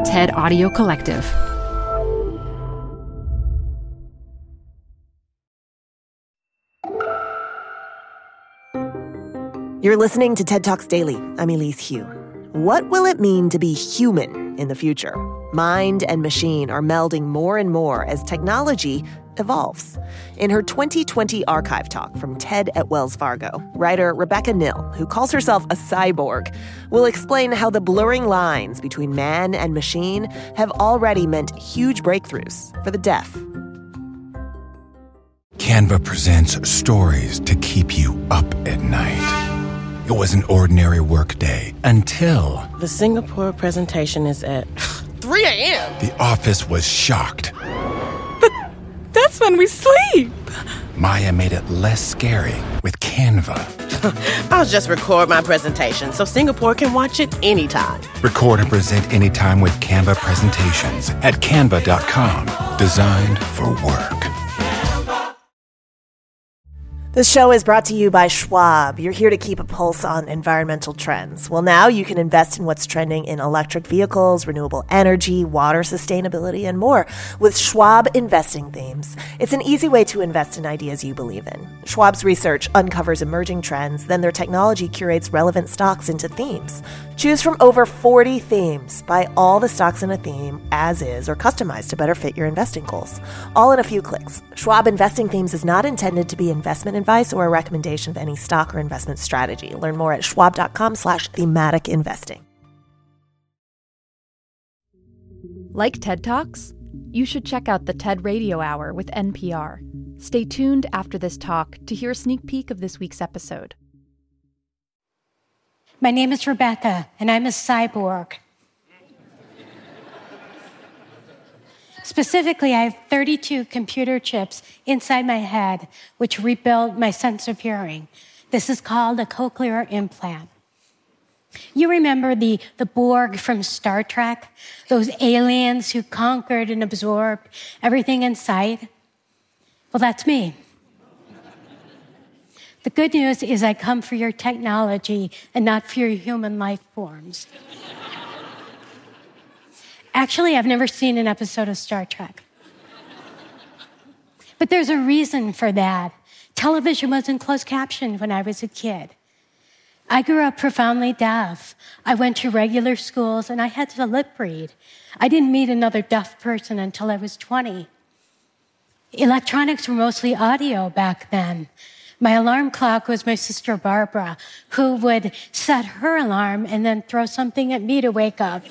TED Audio Collective. You're listening to TED Talks Daily. I'm Elise Hu. What will it mean to be human in the future? Mind and machine are melding more and more as technology evolves. In her 2020 archive talk from TED at Wells Fargo, writer Rebecca Nill, who calls herself a cyborg, will explain how the blurring lines between man and machine have already meant huge breakthroughs for the deaf. Canva presents stories to keep you up at night. It was an ordinary workday until the Singapore presentation is at 3 a.m. The office was shocked. But that's when we sleep. Maya made it less scary with Canva. I'll just record my presentation so Singapore can watch it anytime. Record and present anytime with Canva presentations at canva.com. Designed for work. This show is brought to you by Schwab. You're here to keep a pulse on environmental trends. Well, now you can invest in what's trending in electric vehicles, renewable energy, water sustainability, and more with Schwab Investing Themes. It's an easy way to invest in ideas you believe in. Schwab's research uncovers emerging trends, then their technology curates relevant stocks into themes. Choose from over 40 themes. Buy all the stocks in a theme as is or customized to better fit your investing goals. All in a few clicks. Schwab Investing Themes is not intended to be investment advice or a recommendation of any stock or investment strategy. Learn more at schwab.com/thematic investing. Like TED Talks? You should check out the TED Radio Hour with NPR. Stay tuned after this talk to hear a sneak peek of this week's episode. My name is Rebecca, and I'm a cyborg. Specifically, I have 32 computer chips inside my head, which rebuild my sense of hearing. This is called a cochlear implant. You remember the Borg from Star Trek? Those aliens who conquered and absorbed everything in sight? Well, that's me. The good news is I come for your technology and not for your human life forms. Actually, I've never seen an episode of Star Trek. But there's a reason for that. Television wasn't closed captioned when I was a kid. I grew up profoundly deaf. I went to regular schools and I had to lip read. I didn't meet another deaf person until I was 20. Electronics were mostly audio back then. My alarm clock was my sister Barbara, who would set her alarm and then throw something at me to wake up.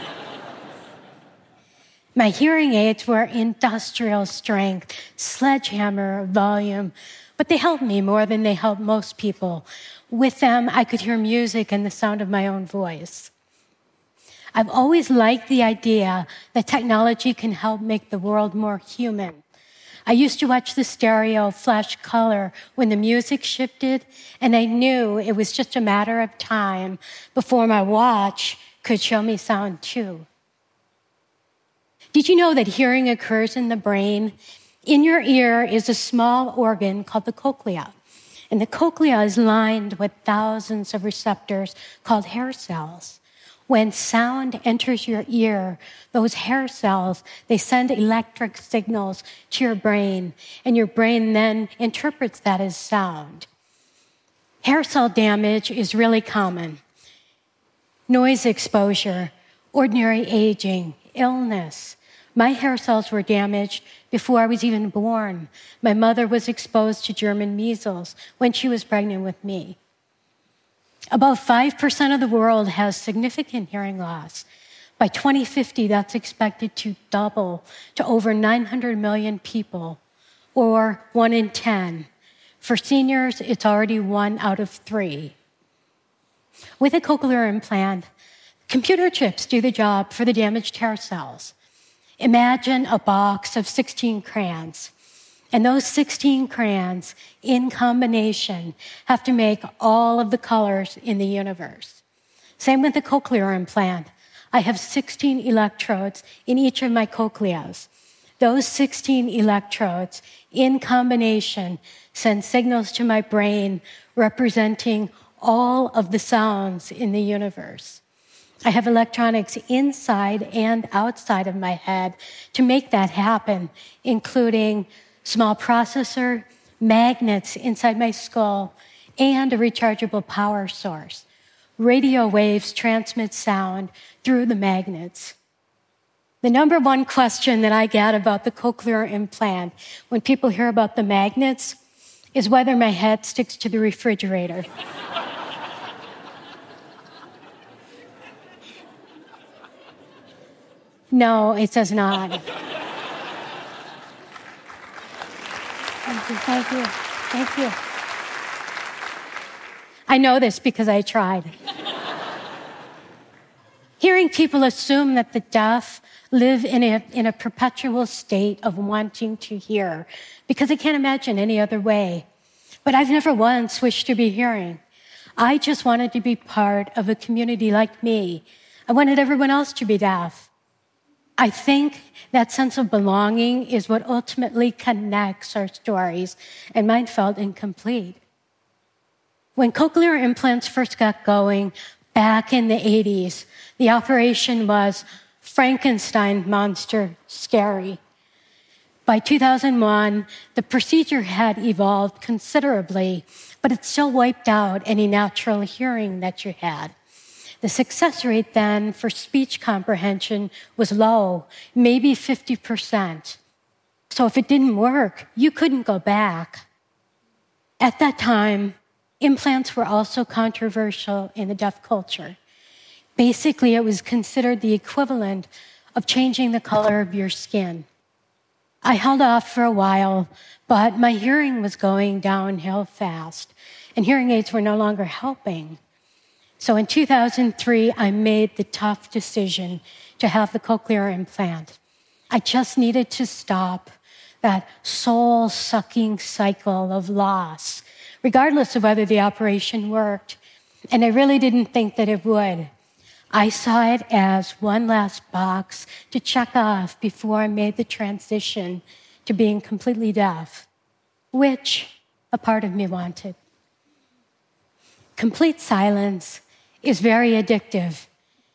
My hearing aids were industrial strength, sledgehammer volume, but they helped me more than they helped most people. With them, I could hear music and the sound of my own voice. I've always liked the idea that technology can help make the world more human. I used to watch the stereo flash color when the music shifted, and I knew it was just a matter of time before my watch could show me sound too. Did you know that hearing occurs in the brain? In your ear is a small organ called the cochlea, and the cochlea is lined with thousands of receptors called hair cells. When sound enters your ear, those hair cells, they send electric signals to your brain, and your brain then interprets that as sound. Hair cell damage is really common. Noise exposure, ordinary aging, illness. My hair cells were damaged before I was even born. My mother was exposed to German measles when she was pregnant with me. About 5% of the world has significant hearing loss. By 2050, that's expected to double to over 900 million people, or 1 in 10. For seniors, it's already 1 out of 3. With a cochlear implant, computer chips do the job for the damaged hair cells. Imagine a box of 16 crayons. And those 16 crayons, in combination, have to make all of the colors in the universe. Same with the cochlear implant. I have 16 electrodes in each of my cochleas. Those 16 electrodes, in combination, send signals to my brain representing all of the sounds in the universe. I have electronics inside and outside of my head to make that happen, including small processor, magnets inside my skull, and a rechargeable power source. Radio waves transmit sound through the magnets. The number one question that I get about the cochlear implant when people hear about the magnets is whether my head sticks to the refrigerator. No, it does not. Thank you. Thank you. I know this because I tried. Hearing people assume that the deaf live in a perpetual state of wanting to hear because I can't imagine any other way. But I've never once wished to be hearing. I just wanted to be part of a community like me. I wanted everyone else to be deaf. I think that sense of belonging is what ultimately connects our stories, and mine felt incomplete. When cochlear implants first got going back in the 80s, the operation was Frankenstein monster scary. By 2001, the procedure had evolved considerably, but it still wiped out any natural hearing that you had. The success rate then for speech comprehension was low, maybe 50%. So if it didn't work, you couldn't go back. At that time, implants were also controversial in the deaf culture. Basically, it was considered the equivalent of changing the color of your skin. I held off for a while, but my hearing was going downhill fast, and hearing aids were no longer helping. So in 2003, I made the tough decision to have the cochlear implant. I just needed to stop that soul-sucking cycle of loss, regardless of whether the operation worked. And I really didn't think that it would. I saw it as one last box to check off before I made the transition to being completely deaf, which a part of me wanted. Complete silence is very addictive.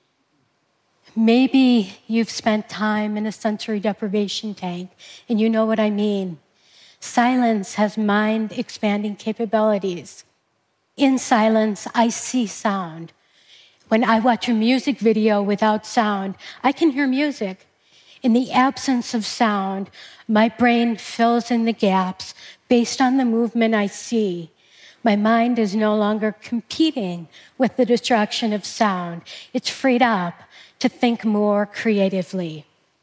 Maybe you've spent time in a sensory deprivation tank, and you know what I mean. Silence has mind-expanding capabilities. In silence, I see sound. When I watch a music video without sound, I can hear music. In the absence of sound, my brain fills in the gaps based on the movement I see. My mind is no longer competing with the distraction of sound. It's freed up to think more creatively.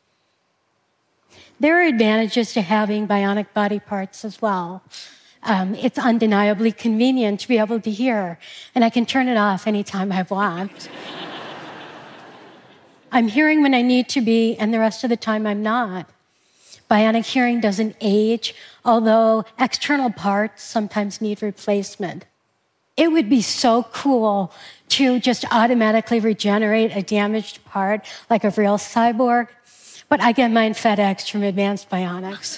There are advantages to having bionic body parts as well. It's undeniably convenient to be able to hear, and I can turn it off anytime I want. I'm hearing when I need to be, and the rest of the time I'm not. Bionic hearing doesn't age, although external parts sometimes need replacement. It would be so cool to just automatically regenerate a damaged part like a real cyborg, but I get mine FedEx from Advanced Bionics.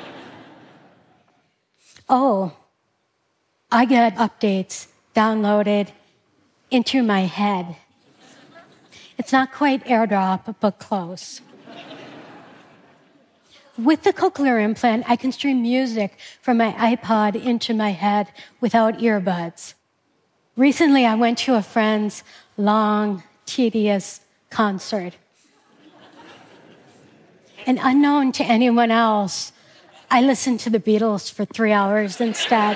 Oh, I get updates downloaded into my head. It's not quite AirDrop, but close. With the cochlear implant, I can stream music from my iPod into my head without earbuds. Recently, I went to a friend's long, tedious concert. And unknown to anyone else, I listened to the Beatles for 3 hours instead.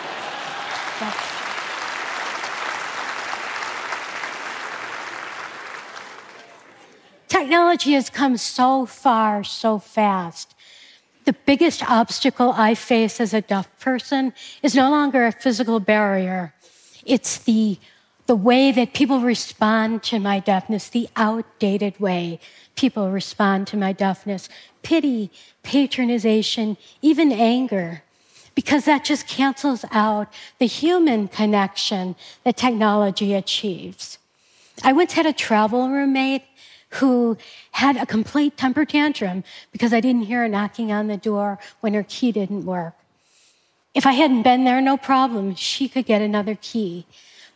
Technology has come so far, so fast. The biggest obstacle I face as a deaf person is no longer a physical barrier. It's the way that people respond to my deafness, the outdated way people respond to my deafness. Pity, patronization, even anger. Because that just cancels out the human connection that technology achieves. I once had a travel roommate who had a complete temper tantrum because I didn't hear her knocking on the door when her key didn't work. If I hadn't been there, no problem. She could get another key.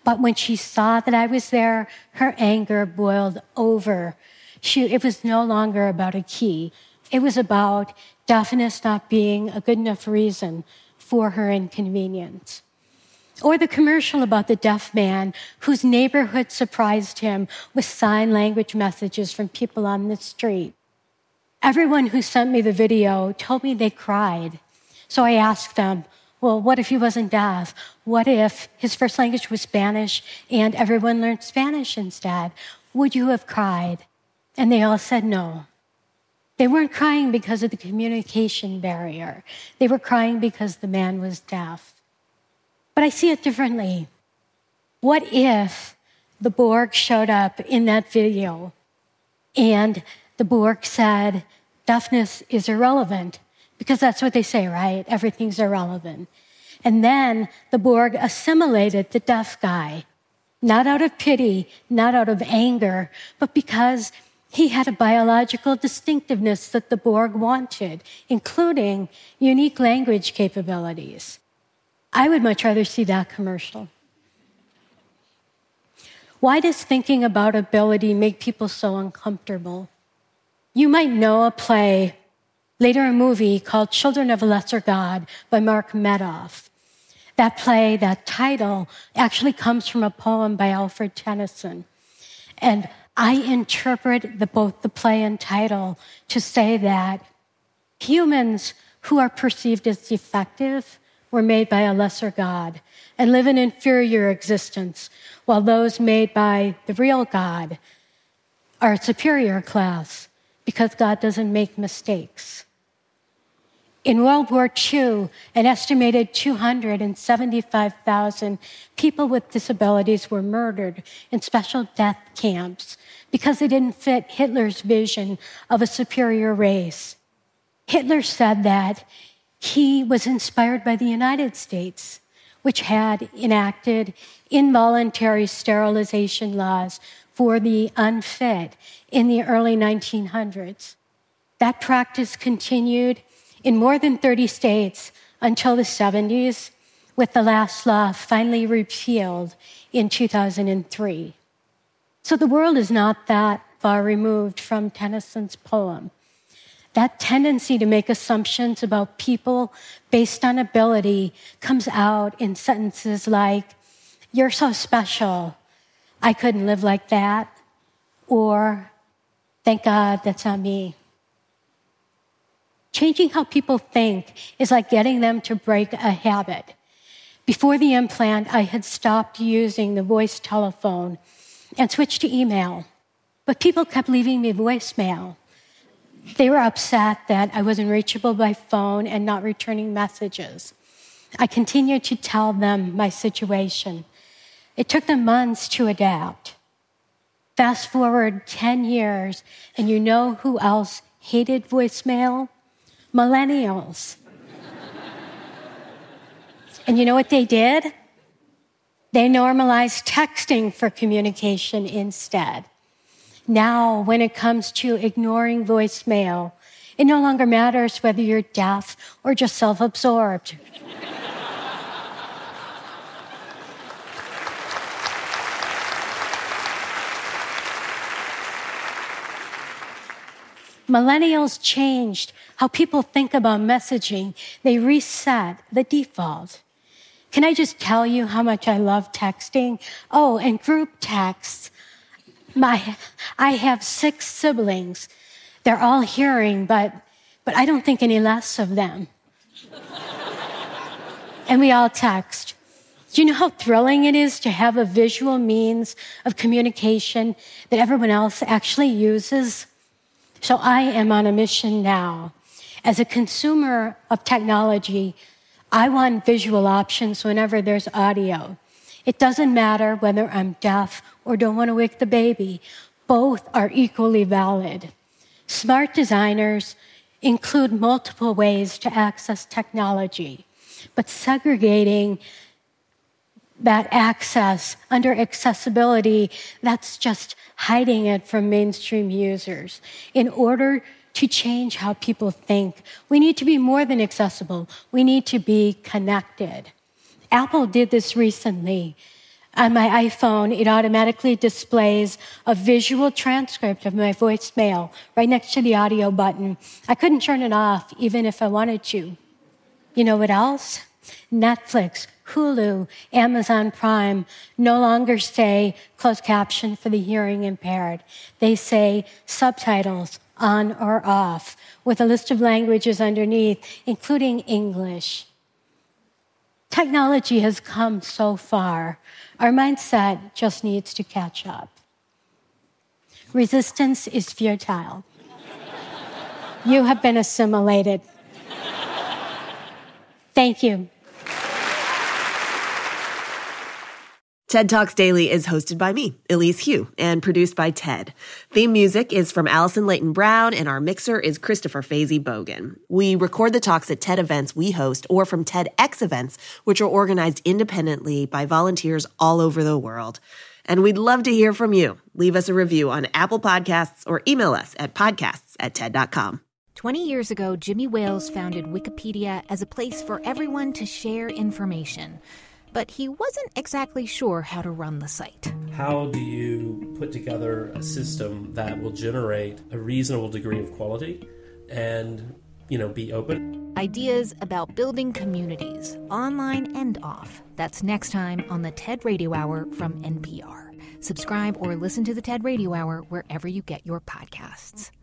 But when she saw that I was there, her anger boiled over. It was no longer about a key. It was about deafness not being a good enough reason for her inconvenience. Or the commercial about the deaf man whose neighborhood surprised him with sign language messages from people on the street. Everyone who sent me the video told me they cried. So I asked them, well, what if he wasn't deaf? What if his first language was Spanish and everyone learned Spanish instead? Would you have cried? And they all said no. They weren't crying because of the communication barrier. They were crying because the man was deaf. But I see it differently. What if the Borg showed up in that video and the Borg said, deafness is irrelevant? Because that's what they say, right? Everything's irrelevant. And then the Borg assimilated the deaf guy, not out of pity, not out of anger, but because he had a biological distinctiveness that the Borg wanted, including unique language capabilities. I would much rather see that commercial. Why does thinking about ability make people so uncomfortable? You might know a play, later a movie called Children of a Lesser God by Mark Medoff. That play, that title, actually comes from a poem by Alfred Tennyson. And I interpret both the play and title to say that humans who are perceived as defective were made by a lesser God and live an inferior existence, while those made by the real God are a superior class because God doesn't make mistakes. In World War II, an estimated 275,000 people with disabilities were murdered in special death camps because they didn't fit Hitler's vision of a superior race. Hitler said that he was inspired by the United States, which had enacted involuntary sterilization laws for the unfit in the early 1900s. That practice continued in more than 30 states until the 70s, with the last law finally repealed in 2003. So the world is not that far removed from Tennyson's poem. That tendency to make assumptions about people based on ability comes out in sentences like, "You're so special, I couldn't live like that," or, "Thank God that's not me." Changing how people think is like getting them to break a habit. Before the implant, I had stopped using the voice telephone and switched to email, but people kept leaving me voicemail. They were upset that I wasn't reachable by phone and not returning messages. I continued to tell them my situation. It took them months to adapt. Fast forward 10 years, and you know who else hated voicemail? Millennials. And you know what they did? They normalized texting for communication instead. Now, when it comes to ignoring voicemail, it no longer matters whether you're deaf or just self-absorbed. Millennials changed how people think about messaging. They reset the default. Can I just tell you how much I love texting? Oh, and group texts. I have 6 siblings. They're all hearing, but I don't think any less of them. And we all text. Do you know how thrilling it is to have a visual means of communication that everyone else actually uses? So I am on a mission now. As a consumer of technology, I want visual options whenever there's audio. It doesn't matter whether I'm deaf or don't want to wake the baby. Both are equally valid. Smart designers include multiple ways to access technology, but segregating that access under accessibility, that's just hiding it from mainstream users. In order to change how people think, we need to be more than accessible. We need to be connected. Apple did this recently. On my iPhone, it automatically displays a visual transcript of my voicemail right next to the audio button. I couldn't turn it off even if I wanted to. You know what else? Netflix, Hulu, Amazon Prime no longer say closed caption for the hearing impaired. They say subtitles on or off with a list of languages underneath, including English. Technology has come so far. Our mindset just needs to catch up. Resistance is futile. You have been assimilated. Thank you. TED Talks Daily is hosted by me, Elise Hu, and produced by TED. Theme music is from Allison Leighton Brown, and our mixer is Christopher Fazy Bogan. We record the talks at TED events we host or from TEDx events, which are organized independently by volunteers all over the world. And we'd love to hear from you. Leave us a review on Apple Podcasts or email us at podcasts@ted.com. 20 years ago, Jimmy Wales founded Wikipedia as a place for everyone to share information. But he wasn't exactly sure how to run the site. How do you put together a system that will generate a reasonable degree of quality and, be open? Ideas about building communities, online and off. That's next time on the TED Radio Hour from NPR. Subscribe or listen to the TED Radio Hour wherever you get your podcasts.